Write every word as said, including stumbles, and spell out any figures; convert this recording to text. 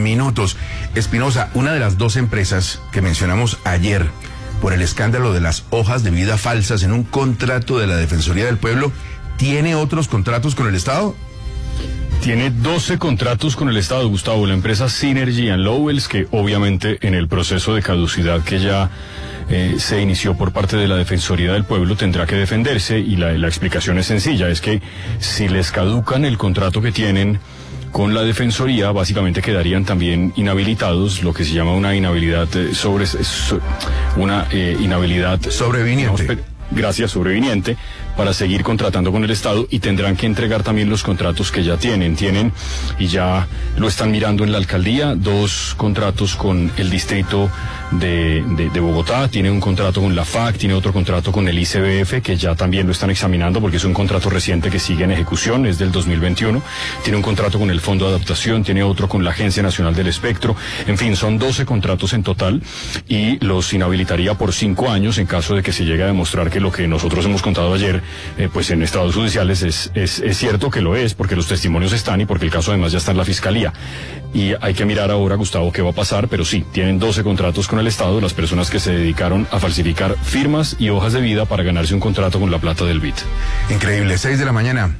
Minutos. Espinosa, una de las dos empresas que mencionamos ayer por el escándalo de las hojas de vida falsas en un contrato de la Defensoría del Pueblo, ¿tiene otros contratos con el Estado? Tiene doce contratos con el Estado, Gustavo. La empresa Synergy and Lowells, que obviamente en el proceso de caducidad que ya eh, se inició por parte de la Defensoría del Pueblo tendrá que defenderse, y la, la explicación es sencilla, es que si les caducan el contrato que tienen con la Defensoría, básicamente quedarían también inhabilitados, lo que se llama una inhabilidad eh, sobre so, una eh, inhabilidad sobreviniente. Digamos, gracias, sobreviniente, para seguir contratando con el Estado, y tendrán que entregar también los contratos que ya tienen. Tienen, y ya lo están mirando en la alcaldía, dos contratos con el distrito de, de, de Bogotá, tiene un contrato con la F A C, tiene otro contrato con el I C B F, que ya también lo están examinando porque es un contrato reciente que sigue en ejecución, es del dos mil veintiuno, tiene un contrato con el Fondo de Adaptación, tiene otro con la Agencia Nacional del Espectro, en fin, son doce contratos en total, y los inhabilitaría por cinco años en caso de que se llegue a demostrar que lo que nosotros hemos contado ayer, eh, pues en estados judiciales es, es, es cierto que lo es, porque los testimonios están y porque el caso además ya está en la Fiscalía. Y hay que mirar ahora, Gustavo, qué va a pasar, pero sí, tienen doce contratos con el Estado, las personas que se dedicaron a falsificar firmas y hojas de vida para ganarse un contrato con la plata del B I D. Increíble, seis de la mañana.